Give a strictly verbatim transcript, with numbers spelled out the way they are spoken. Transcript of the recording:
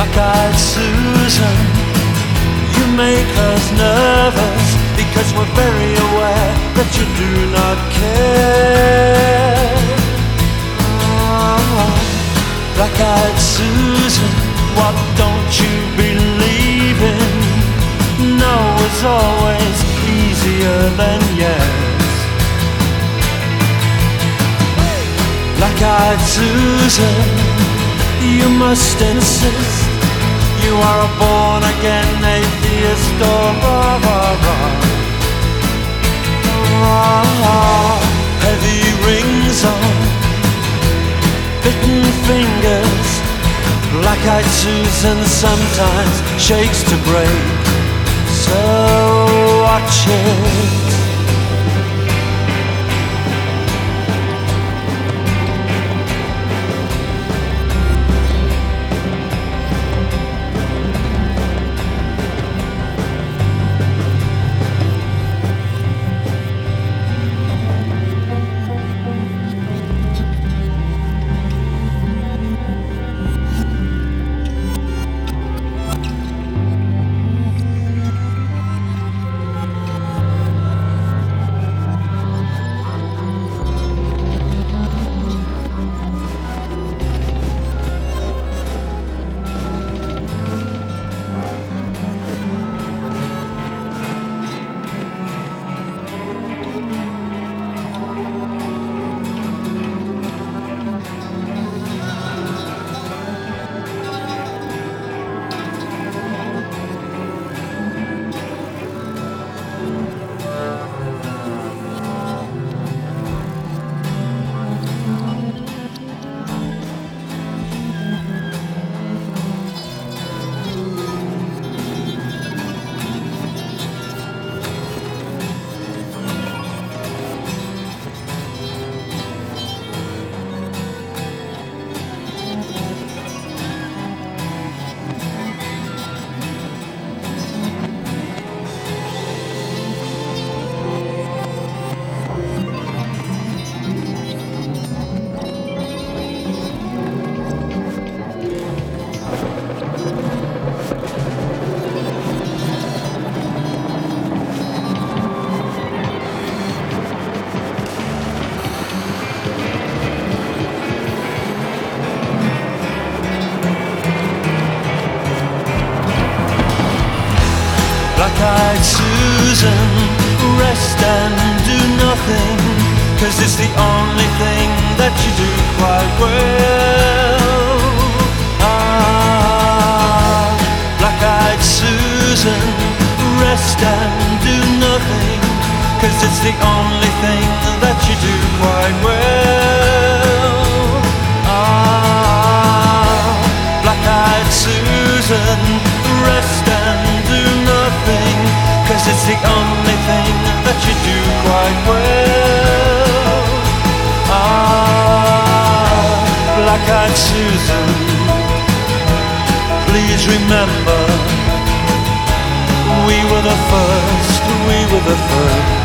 Black-eyed Susan, you make us nervous because we're very aware that you do not care. Oh, Black-eyed Susan, what don't you believe in? No is always easier than yes. Black-eyed Susan, you must insist you are a born-again atheist. Oh, oh, oh, oh. Oh, heavy rings on bitten fingers. Black-eyed Susan sometimes shakes to break, so watch it. Black-eyed Susan, rest and do nothing, 'cause it's the only thing that you do quite well. Ah, Black-eyed Susan, rest and do nothing, 'cause it's the only thing that you do quite well. Ah, Black-eyed Susan, rest and do nothing, 'cause it's the only thing that you do quite well. Ah, Black-eyed Susan, please remember, we were the first, we were the first.